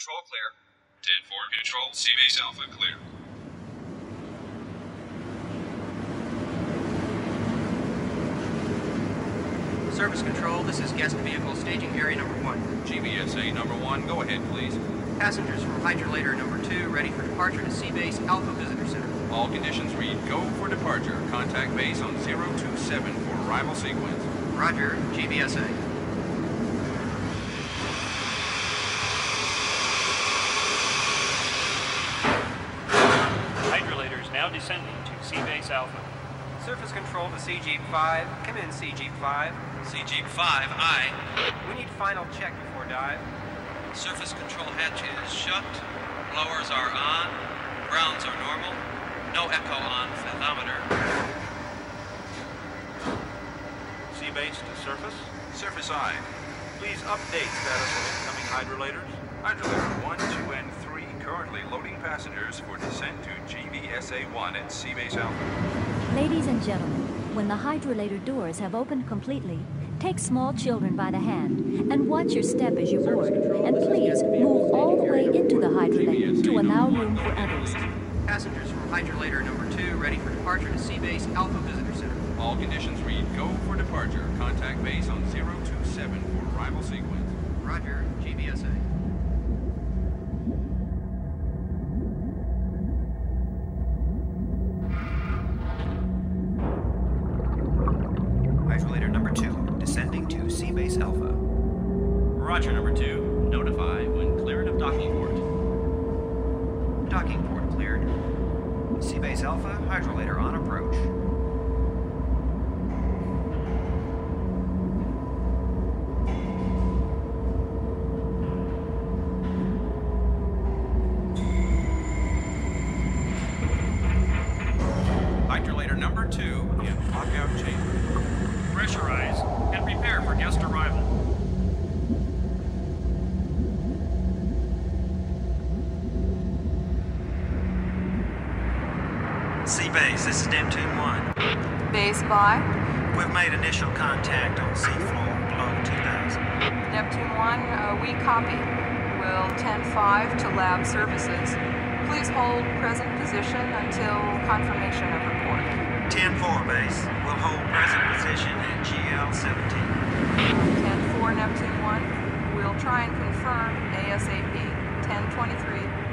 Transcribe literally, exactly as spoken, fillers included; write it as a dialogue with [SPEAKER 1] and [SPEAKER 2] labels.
[SPEAKER 1] Control clear. ten four Control, C-Base Alpha clear.
[SPEAKER 2] Service Control, this is guest vehicle staging area number one.
[SPEAKER 3] G B S A number one, go ahead, please.
[SPEAKER 2] Passengers from hydrolator number two ready for departure to C-Base Alpha Visitor Center.
[SPEAKER 3] All conditions read go for departure. Contact base on zero two seven for arrival sequence.
[SPEAKER 2] Roger, G B S A.
[SPEAKER 4] Hydrolators now descending to C-Base Alpha.
[SPEAKER 2] Surface Control to C Jeep five. Come in, C Jeep five.
[SPEAKER 5] C Jeep five, aye.
[SPEAKER 2] We need final check before dive.
[SPEAKER 5] Surface control hatch is shut. Blowers are on. Grounds are normal. No echo on fathometer.
[SPEAKER 6] C-Base to surface.
[SPEAKER 3] Surface I.
[SPEAKER 6] Please update status of incoming hydrolators.
[SPEAKER 3] Hydrolator one, two, and three currently loading passengers for descent to G B S A one at C-Base Alpha.
[SPEAKER 7] Ladies and gentlemen, when the hydrolator doors have opened completely, take small children by the hand and watch your step as you board. And please move all the way into the hydrolator to allow room for others.
[SPEAKER 2] Passengers from hydrolator number two ready for departure to C-Base Alpha Visitor Center.
[SPEAKER 3] All conditions read go for departure. Contact base on zero two seven for arrival sequence.
[SPEAKER 2] Roger, G B S A.
[SPEAKER 8] Hydrolator number two, descending to C-Base Alpha.
[SPEAKER 9] Roger, number two. Notify when cleared of docking port.
[SPEAKER 8] Docking port cleared. C-Base Alpha, hydrolator on approach.
[SPEAKER 3] Hydrolator number two in lockout chamber.
[SPEAKER 4] Pressurize and prepare for guest arrival.
[SPEAKER 8] C-Base, this is Neptune one.
[SPEAKER 10] Base by
[SPEAKER 8] We've made initial contact on seafloor below two thousand.
[SPEAKER 10] Neptune one, uh, we copy. Will ten five to lab services. Please hold present position until confirmation of report.
[SPEAKER 8] ten four, base. We'll hold present position at G L seventeen.
[SPEAKER 10] ten four Neptune one, we'll try and confirm ASAP. ten twenty-three.